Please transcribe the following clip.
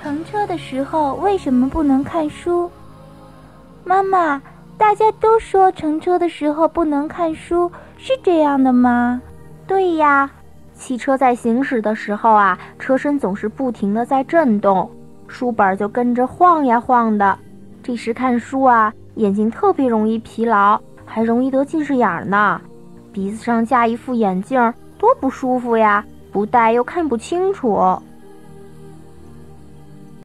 乘车的时候为什么不能看书？妈妈，大家都说乘车的时候不能看书，是这样的吗？ 对呀，汽车在行驶的时候啊，车身总是不停地在震动，书本就跟着晃呀晃的。这时看书啊，眼睛特别容易疲劳，还容易得近视眼呢。鼻子上架一副眼镜，多不舒服呀，不戴又看不清楚。